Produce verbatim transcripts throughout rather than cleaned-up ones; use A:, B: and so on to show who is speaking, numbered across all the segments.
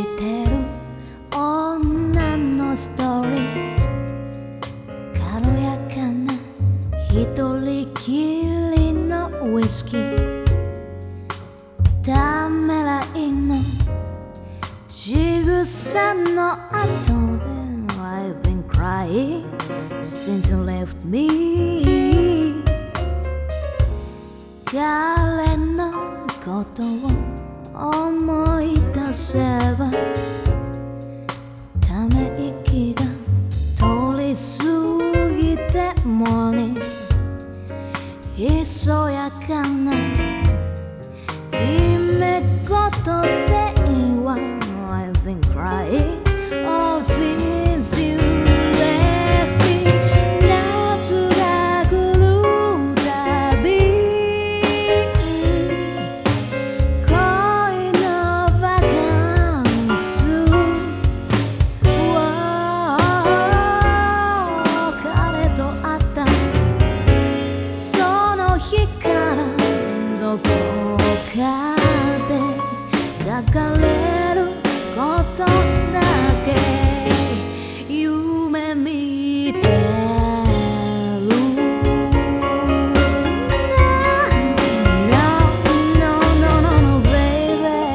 A: してる女のストーリー、軽やかな一人きりのウイスキー、ためらいの仕草の後で I've been crying since you left me。 彼のことを思い出せばため息が通り過ぎてもにひそやかな夢事では I've been crying all since you left me。 夏が来るたび恋のバカンス、彼と会ったその日からどこかで抱かれることだけ夢見てる。 No, no, no, no, no, baby。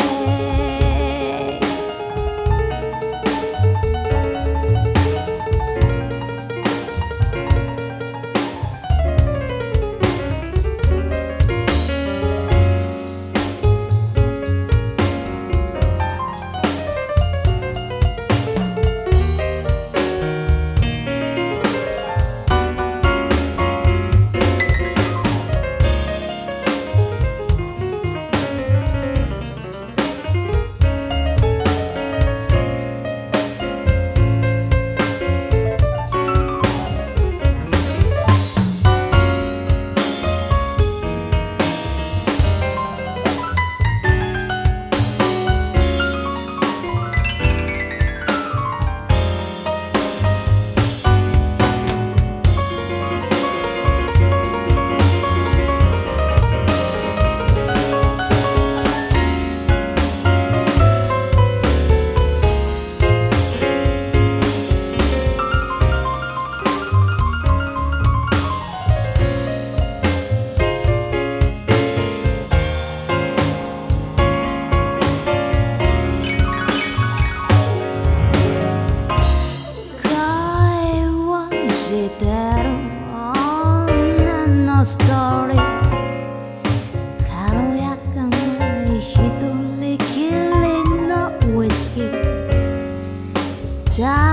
A: してる女のストーリー、軽やかな一人きりのウイスキー。